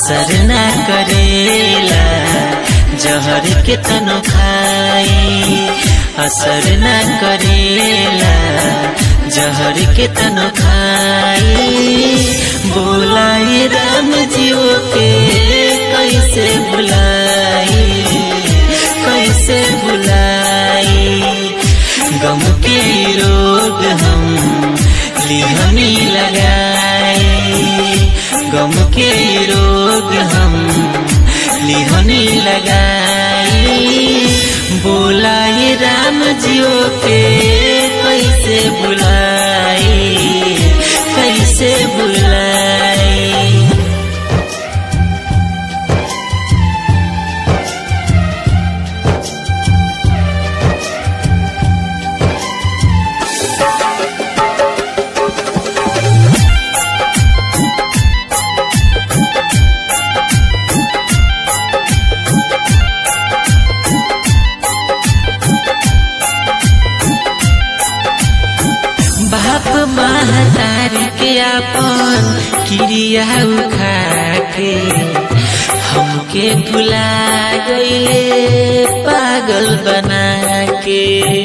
असर ना करेला जहर के तनो खाई असर ना करेला जहर के तनो खाई बोलाई राम जीव के कैसे बुलाई कैसे बुलाई गम के रोग हम लिहनी लगाए गम के रोग हम लिहनी लगाए बोलाए राम जियो के कैसे बुलाए कैसे बुलाए। बाप महतारी के अपन क्रिया उखा के हमके भुला गईले पागल बना के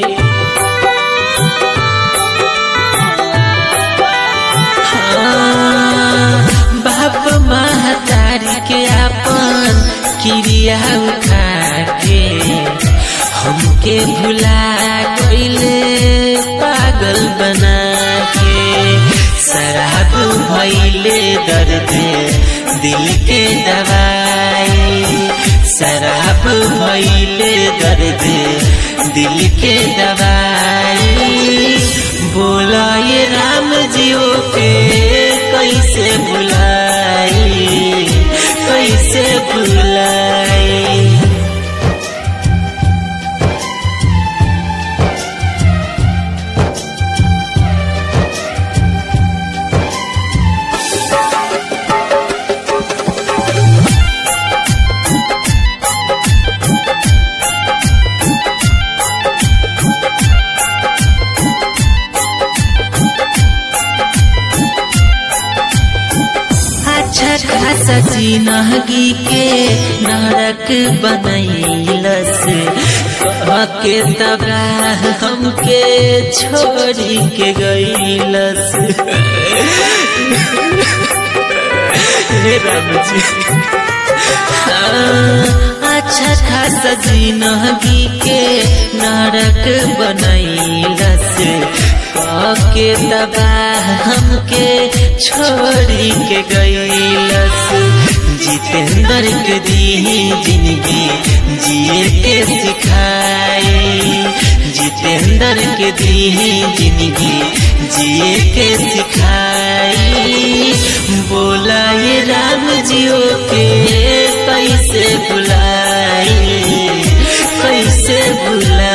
बाप महतारी के अपन क्रिया उखा के हमके भुला गईले पागल बना के शराब भइले दर्द दिल के दवाई शराब भइले दर्द दिल के दवाई बोलाए राम जियो के कैसे बुलाई कैसे बुलाई। खासा जिंदगी के नरक बनैलस के तबाह हमके छोड़ी के गईलस अच्छा खासा जिंदगी के नरक बनैलस के तबाह हमके छोड़ी के गईलस जितेंद्र के दी जिंदगी जिए के सिखाए जितेंद्र के दी जिंदगी जिए के सिखाए बोलाए राम जियो के कैसे बुलाए कैसे बुलाए।